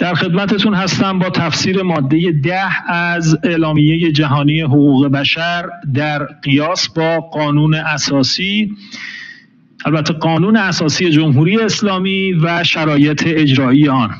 در خدمتتون هستم با تفسیر ماده 10 از اعلامیه جهانی حقوق بشر در قیاس با قانون اساسی، البته قانون اساسی جمهوری اسلامی و شرایط اجرایی آن.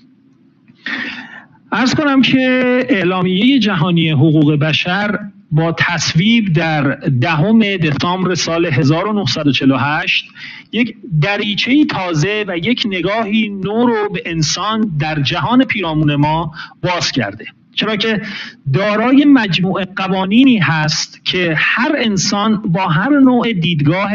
عرض کنم که اعلامیه جهانی حقوق بشر با تصویب در 10 دسامبر سال 1948 یک دریچه‌ای تازه و یک نگاهی نو رو به انسان در جهان پیرامون ما باز کرده، چرا که دارای مجموعه قوانینی هست که هر انسان با هر نوع دیدگاه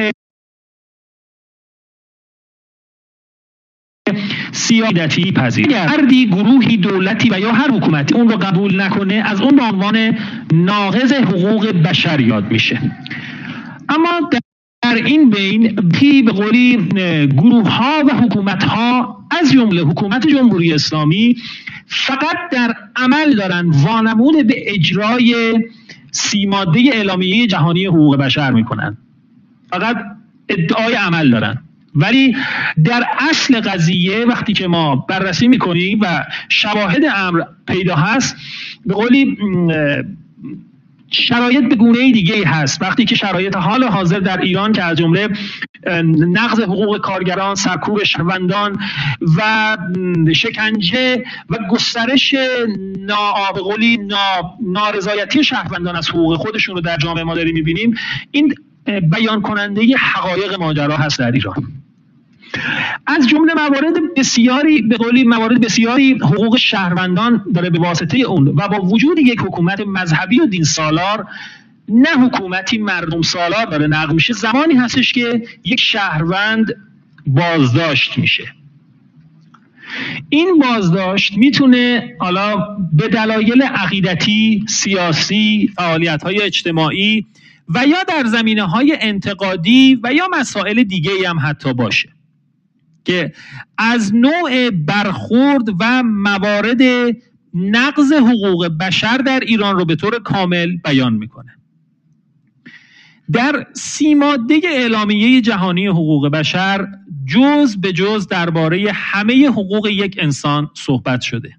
سیادتی پذیر، فردی، گروهی، دولتی و یا هر حکومتی اون رو قبول نکنه از اون به عنوان ناقض حقوق بشر یاد میشه. اما در این بین به قولی گروه ها و حکومت ها از جمله حکومت جمهوری اسلامی فقط در عمل دارن وانمود به اجرای 30 ماده اعلامیه جهانی حقوق بشر میکنن، فقط ادعای عمل دارن، ولی در اصل قضیه وقتی که ما بررسی میکنیم و شواهد امر پیدا هست، به قولی شرایط به گونه دیگه هست. وقتی که شرایط حال حاضر در ایران که از جمله نقض حقوق کارگران، سرکوب شهروندان و شکنجه و گسترش نارضایتی شهروندان از حقوق خودشون رو در جامعه ما داریم میبینیم، این بیان کننده حقایق ماجرا هست در ایران. از جمله موارد بسیاری حقوق شهروندان داره به واسطه اون و با وجود یک حکومت مذهبی و دین سالار، نه حکومتی مردم سالار داره نقض میشه، زمانی هستش که یک شهروند بازداشت میشه. این بازداشت میتونه حالا به دلایل عقیدتی، سیاسی، فعالیت‌های اجتماعی و یا در زمینه‌های انتقادی و یا مسائل دیگه‌ای هم حتی باشه که از نوع برخورد و موارد نقض حقوق بشر در ایران رو به طور کامل بیان میکنه. در 30 ماده اعلامیه جهانی حقوق بشر جز به جز درباره همه حقوق یک انسان صحبت شده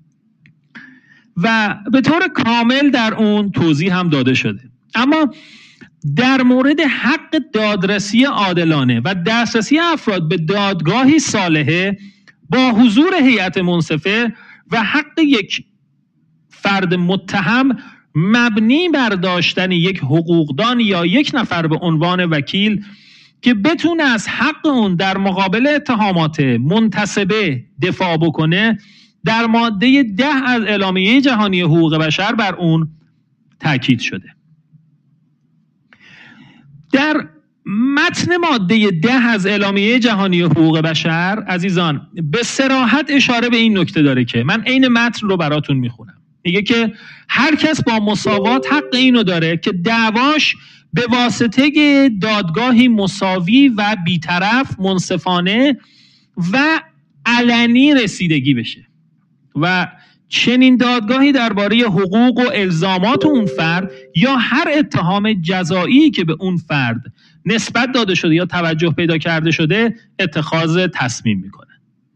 و به طور کامل در اون توضیح هم داده شده. اما در مورد حق دادرسی عادلانه و دسترسی افراد به دادگاهی صالحه با حضور هیئت منصفه و حق یک فرد متهم مبنی بر داشتن یک حقوقدان یا یک نفر به عنوان وکیل که بتونه از حق اون در مقابل اتهامات منتسبه دفاع بکنه، در ماده 10 از اعلامیه جهانی حقوق بشر بر اون تاکید شده. در متن ماده 10 از اعلامیه جهانی حقوق بشر عزیزان به صراحت اشاره به این نکته داره که من عین متن رو براتون میخونم. میگه که هر کس با مساوات حق اینو داره که دعواش به واسطه دادگاهی مساوی و بیطرف، منصفانه و علنی رسیدگی بشه و چنین دادگاهی درباره حقوق و الزامات اون فرد یا هر اتهام جزایی که به اون فرد نسبت داده شده یا توجه پیدا کرده شده اتخاذ تصمیم میکنه.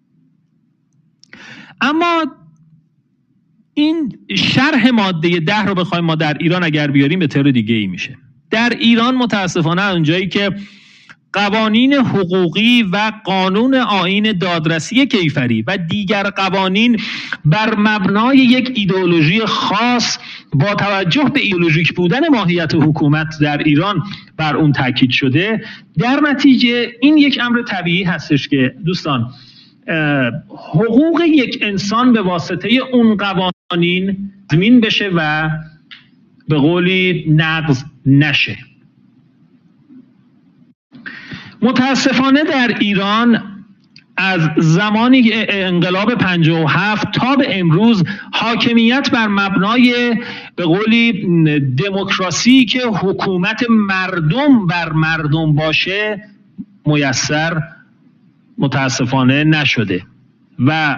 اما این شرح ماده 10 رو بخوایم ما در ایران اگر بیاریم به طور دیگه ای میشه. در ایران متاسفانه اونجایی که قوانین حقوقی و قانون آیین دادرسی کیفری و دیگر قوانین بر مبنای یک ایدئولوژی خاص با توجه به ایدئولوژیک بودن ماهیت حکومت در ایران بر اون تاکید شده، در نتیجه این یک امر طبیعی هستش که دوستان حقوق یک انسان به واسطه اون قوانین تضمین بشه و به قولی نقض نشه. متاسفانه در ایران از زمانی که انقلاب 57 تا به امروز حاکمیت بر مبنای به قولی دموکراسی که حکومت مردم بر مردم باشه میسر متاسفانه نشده و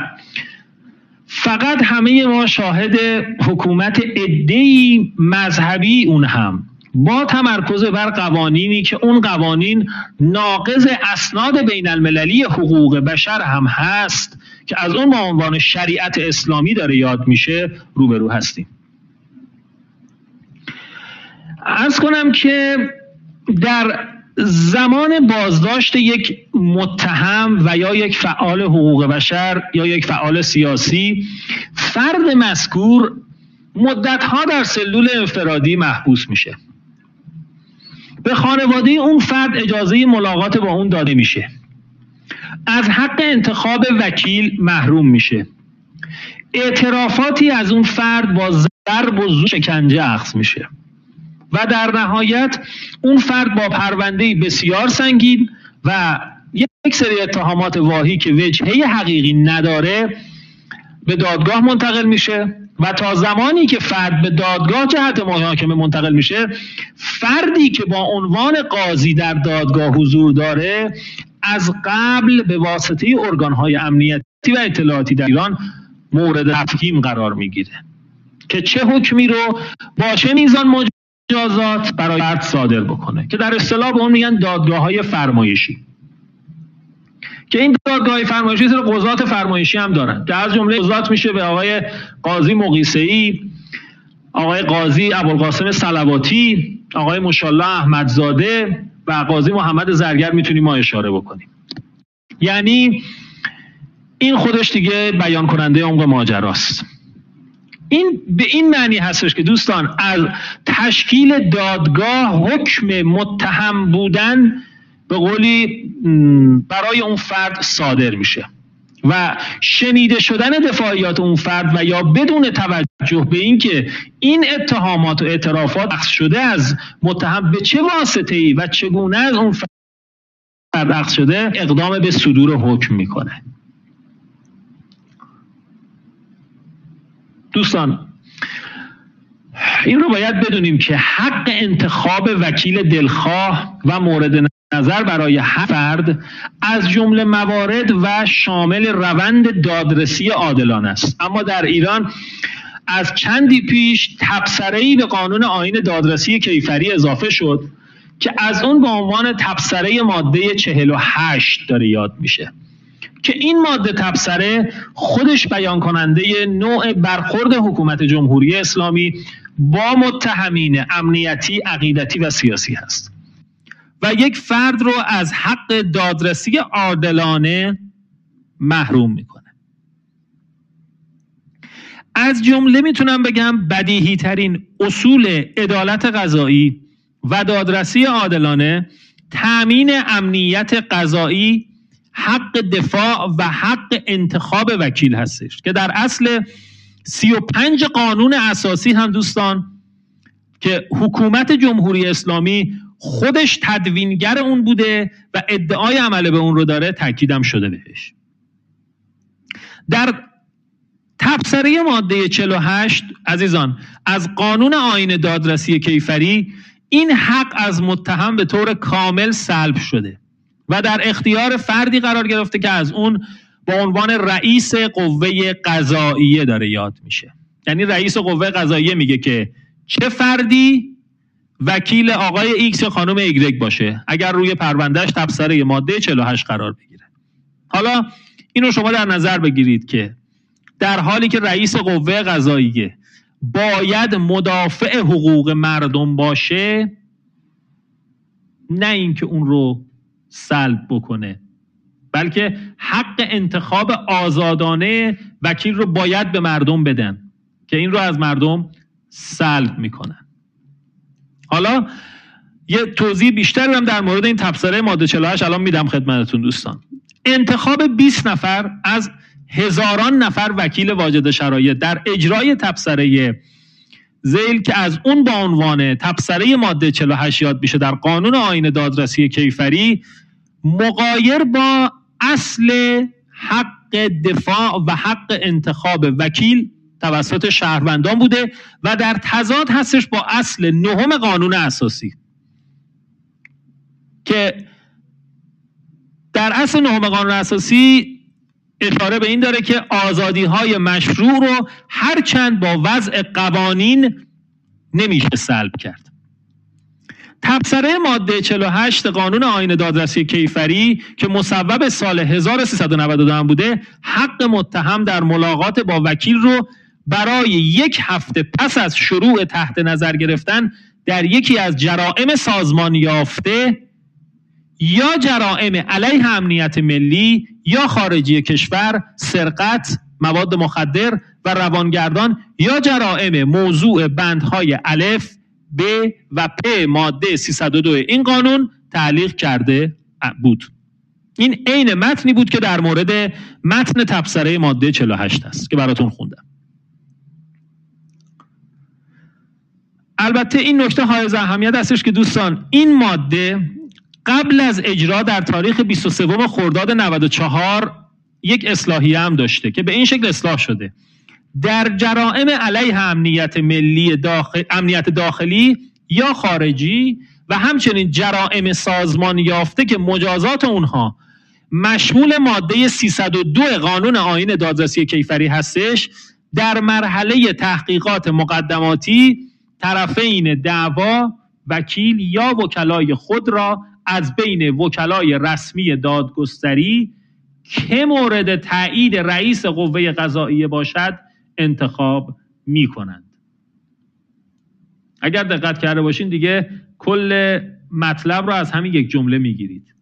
فقط همه ما شاهد حکومت عده‌ای مذهبی، اون هم با تمرکز بر قوانینی که اون قوانین ناقض اسناد بین المللی حقوق بشر هم هست که از اون با عنوان شریعت اسلامی داره یاد میشه روبرو هستیم. عرض کنم که در زمان بازداشت یک متهم و یا یک فعال حقوق بشر یا یک فعال سیاسی، فرد مذکور مدت‌ها در سلول انفرادی محبوس میشه. به خانواده اون فرد اجازه ملاقات با اون داده میشه. از حق انتخاب وکیل محروم میشه. اعترافاتی از اون فرد با ضرب و زور شکنجه اخذ میشه. و در نهایت اون فرد با پرونده‌ای بسیار سنگین و یک سری اتهامات واهی که وجهه حقیقی نداره به دادگاه منتقل میشه و تا زمانی که فرد به دادگاه جهت محاکمه منتقل میشه، فردی که با عنوان قاضی در دادگاه حضور داره از قبل به واسطه ارگان‌های امنیتی و اطلاعاتی در ایران مورد تفهیم قرار میگیره که چه حکمی رو با چه میزان مجازات برای فرد صادر بکنه، که در اصطلاح به اون میگن دادگاه‌های فرمایشی، که این دادگاه‌های فرمایشی سر قضات فرمایشی هم دارن که از جمله قضات میشه به آقای قاضی مقیسه‌ای، آقای قاضی ابوالقاسم صلواتی، آقای مشالله احمدزاده و قاضی محمد زرگر میتونیم ما اشاره بکنیم. یعنی این خودش دیگه بیان کننده عمق ماجراست. این به این معنی هستش که دوستان از تشکیل دادگاه حکم متهم بودن به قولی برای اون فرد صادر میشه و شنیده شدن دفاعیات اون فرد و یا بدون توجه به اینکه این اتهامات و اعترافات اخذ شده از متهم به چه واسطه‌ای و چگونه از اون فرد اخذ شده، اقدام به صدور حکم میکنه. دوستان این رو باید بدونیم که حق انتخاب وکیل دلخواه و مورد نظر برای هر فرد از جمله موارد و شامل روند دادرسی عادلانه است. اما در ایران از چندی پیش تبصره‌ای به قانون آیین دادرسی کیفری اضافه شد که از اون به عنوان تبصره ماده 48 داره یاد میشه، که این ماده تبصره خودش بیان کننده نوع برخورد حکومت جمهوری اسلامی با متهمین امنیتی، عقیدتی و سیاسی هست و یک فرد رو از حق دادرسی عادلانه محروم میکنه. از جمله میتونم بگم بدیهی ترین اصول عدالت قضایی و دادرسی عادلانه تامین امنیت قضایی، حق دفاع و حق انتخاب وکیل هستش که در اصل 35 قانون اساسی هم دوستان که حکومت جمهوری اسلامی خودش تدوینگر اون بوده و ادعای عمل به اون رو داره، تاکیدم شده بهش. در تبصره ماده 48 عزیزان از قانون آیین دادرسی کیفری این حق از متهم به طور کامل سلب شده و در اختیار فردی قرار گرفته که از اون با عنوان رئیس قوه قضاییه داره یاد میشه. یعنی رئیس قوه قضاییه میگه که چه فردی وکیل آقای ایکس یا خانم ایگرگ باشه اگر روی پروندهش تبصره ماده 48 قرار بگیره. حالا اینو شما در نظر بگیرید که در حالی که رئیس قوه قضاییه باید مدافع حقوق مردم باشه، نه اینکه اون رو سلب بکنه، بلکه حق انتخاب آزادانه وکیل رو باید به مردم بدن که این رو از مردم سلب میکنن. حالا یه توضیح بیشتر هم در مورد این تبصره ماده 48 الان میدم خدمتتون دوستان. انتخاب 20 نفر از هزاران نفر وکیل واجد شرایط در اجرای تبصره ذیل که از اون با عنوان تبصره ماده 48 یاد میشه در قانون آیین دادرسی کیفری، مغایر با اصل حق دفاع و حق انتخاب وکیل توسط شهروندان بوده و در تضاد هستش با اصل 9 قانون اساسی که در اصل 9 قانون اساسی اشاره به این داره که آزادی‌های مشروع رو هرچند با وضع قوانین نمیشه سلب کرد. تبصره ماده 48 قانون آیین دادرسی کیفری که مصوب سال 1392 بوده، حق متهم در ملاقات با وکیل رو برای 1 هفته پس از شروع تحت نظر گرفتن در یکی از جرائم سازمان یافته یا جرائم علیه امنیت ملی یا خارجی کشور، سرقت، مواد مخدر و روانگردان یا جرائم موضوع بندهای الف، ب و پ ماده 302 این قانون تعلیق کرده بود. این عین متنی بود که در مورد متن تبصره ماده 48 است که براتون خوندم. البته این نکته حائز اهمیت هستش که دوستان این ماده قبل از اجرا در تاریخ 23 خرداد 94 یک اصلاحیه هم داشته که به این شکل اصلاح شده: در جرائم علیه امنیت ملی امنیت داخلی یا خارجی و همچنین جرائم سازمان یافته که مجازات اونها مشمول ماده 302 قانون آیین دادرسی کیفری هستش، در مرحله تحقیقات مقدماتی طرفین دعوا وکیل یا وکلای خود را از بین وکلای رسمی دادگستری که مورد تایید رئیس قوه قضاییه باشد انتخاب می کنند. اگر دقت کرده باشین دیگه کل مطلب را از همین یک جمله می گیرید.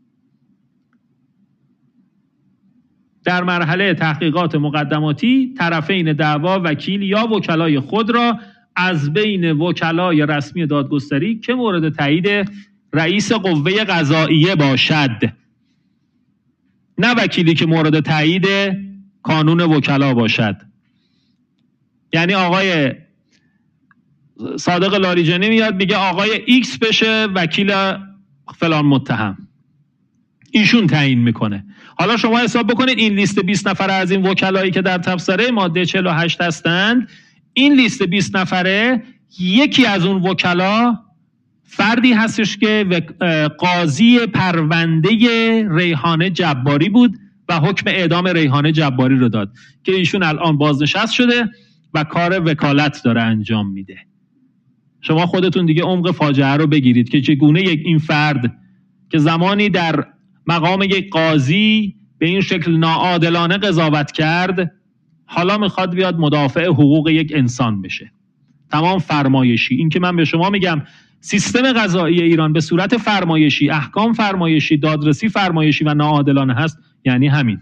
در مرحله تحقیقات مقدماتی طرفین دعوا وکیل یا وکلای خود را از بین وکلای رسمی دادگستری که مورد تایید رئیس قوه قضاییه باشد، نه وکیلی که مورد تایید کانون وکلا باشد. یعنی آقای صادق لاریجانی میاد میگه آقای ایکس بشه وکیل فلان متهم، ایشون تعیین میکنه. حالا شما حساب بکنید این لیست 20 نفره از این وکلایی که در تبصره ماده 48 هستند، این لیست 20 نفره یکی از اون وکلا فردی هستش که قاضی پرونده ریحانه جباری بود و حکم اعدام ریحانه جباری رو داد که ایشون الان بازنشست شده و کار وکالت داره انجام میده. شما خودتون دیگه عمق فاجعه رو بگیرید که چگونه این فرد که زمانی در مقام یک قاضی به این شکل ناعادلانه قضاوت کرد، حالا میخواد بیاد مدافع حقوق یک انسان بشه. تمام فرمایشی. این که من به شما میگم سیستم قضایی ایران به صورت فرمایشی، احکام فرمایشی، دادرسی فرمایشی و ناعادلانه هست، یعنی همین.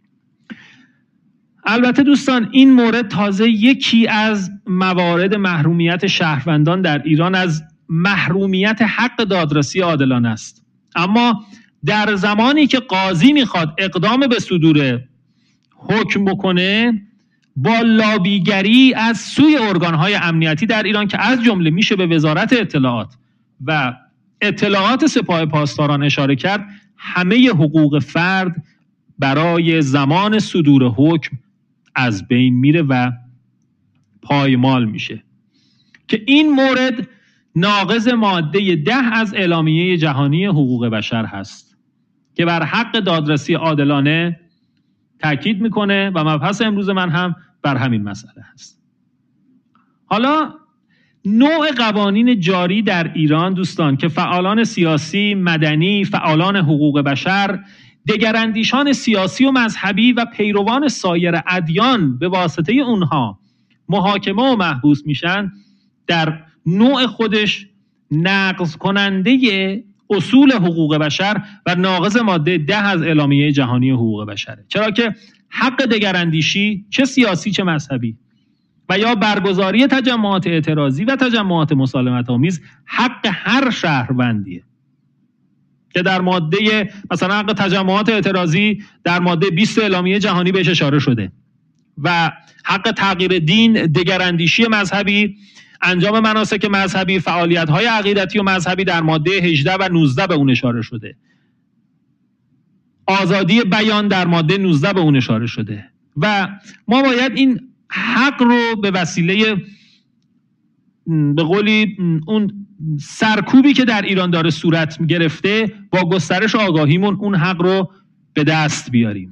البته دوستان این مورد تازه یکی از موارد محرومیت شهروندان در ایران از محرومیت حق دادرسی عادلانه است. اما در زمانی که قاضی میخواد اقدام به صدور حکم بکنه، با لابیگری از سوی ارگانهای امنیتی در ایران که از جمله میشه به وزارت اطلاعات و اطلاعات سپاه پاسداران اشاره کرد، همه حقوق فرد برای زمان صدور حکم از بین میره و پایمال میشه که این مورد ناقض ماده 10 از اعلامیه جهانی حقوق بشر هست که بر حق دادرسی عادلانه تاکید میکنه و مبحث امروز من هم بر همین مسئله هست. حالا نوع قوانین جاری در ایران دوستان که فعالان سیاسی، مدنی، فعالان حقوق بشر، دگراندیشان سیاسی و مذهبی و پیروان سایر ادیان به واسطه اونها محاکمه و محبوس میشن، در نوع خودش نقض کننده اصول حقوق بشر و ناقض ماده 10 از اعلامیه جهانی حقوق بشره. چرا که حق دگراندیشی چه سیاسی چه مذهبی و یا برگزاری تجمعات اعتراضی و تجمعات مسالمت آمیز حق هر شهروندیه که در ماده مثلا حق تجمعات اعتراضی در ماده 20 اعلامیه جهانی بهش اشاره شده و حق تغییر دین، دگراندیشی مذهبی، انجام مناسک مذهبی، فعالیت‌های عقیدتی و مذهبی در ماده 18 و 19 به اون اشاره شده. آزادی بیان در ماده 19 به اون اشاره شده و ما باید این حق رو به وسیله به قولی اون سرکوبی که در ایران داره صورت گرفته با گسترش آگاهیمون اون حق رو به دست بیاریم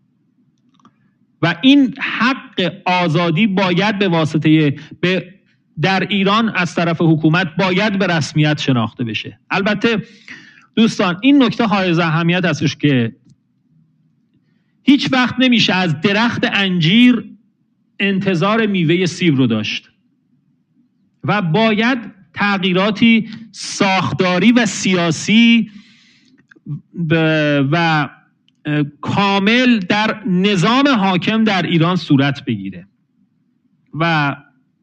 و این حق آزادی باید به واسطه به در ایران از طرف حکومت باید به رسمیت شناخته بشه. البته دوستان این نکته حائز اهمیت هستش که هیچ وقت نمیشه از درخت انجیر انتظار میوه سیب رو داشت و باید تغییراتی ساختاری و سیاسی و کامل در نظام حاکم در ایران صورت بگیره و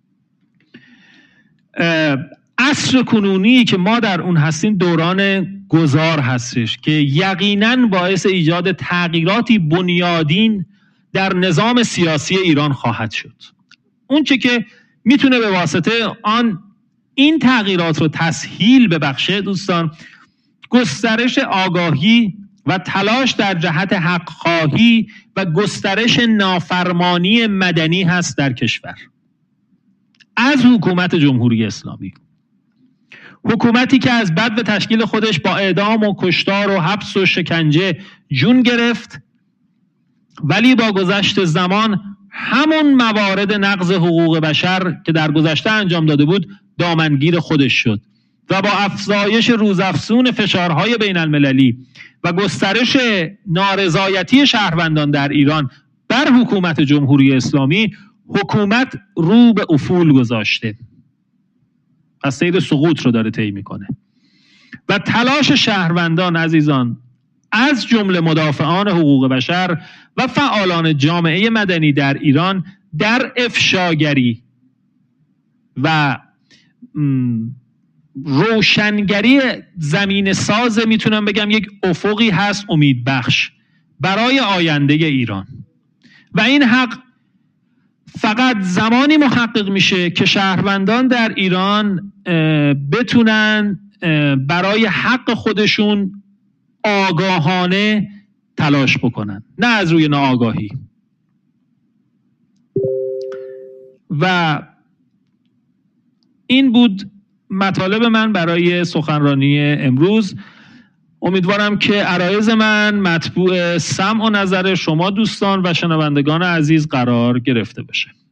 عصر کنونی که ما در اون هستیم دوران گذار هستش که یقیناً باعث ایجاد تغییراتی بنیادین در نظام سیاسی ایران خواهد شد. اون چه که میتونه به واسطه آن این تغییرات رو تسهیل ببخشه دوستان، گسترش آگاهی و تلاش در جهت حق خواهی و گسترش نافرمانی مدنی هست در کشور از حکومت جمهوری اسلامی. حکومتی که از بد و تشکیل خودش با اعدام و کشتار و حبس و شکنجه جون گرفت، ولی با گذشت زمان همون موارد نقض حقوق بشر که در گذشته انجام داده بود دامنگیر خودش شد و با افزایش روزافزون فشارهای بین المللی و گسترش نارضایتی شهروندان در ایران بر حکومت جمهوری اسلامی، حکومت رو به افول گذاشته و سیر سقوط رو داره طی میکنه و تلاش شهروندان عزیزان از جمله مدافعان حقوق بشر و فعالان جامعه مدنی در ایران در افشاگری و روشنگری زمین ساز میتونم بگم یک افقی هست امیدبخش برای آینده ایران و این حق فقط زمانی محقق میشه که شهروندان در ایران بتونن برای حق خودشون آگاهانه تلاش بکنن، نه از روی ناآگاهی. و این بود مطالب من برای سخنرانی امروز. امیدوارم که عرایض من مطبوع سمع و نظر شما دوستان و شنوندگان عزیز قرار گرفته باشه.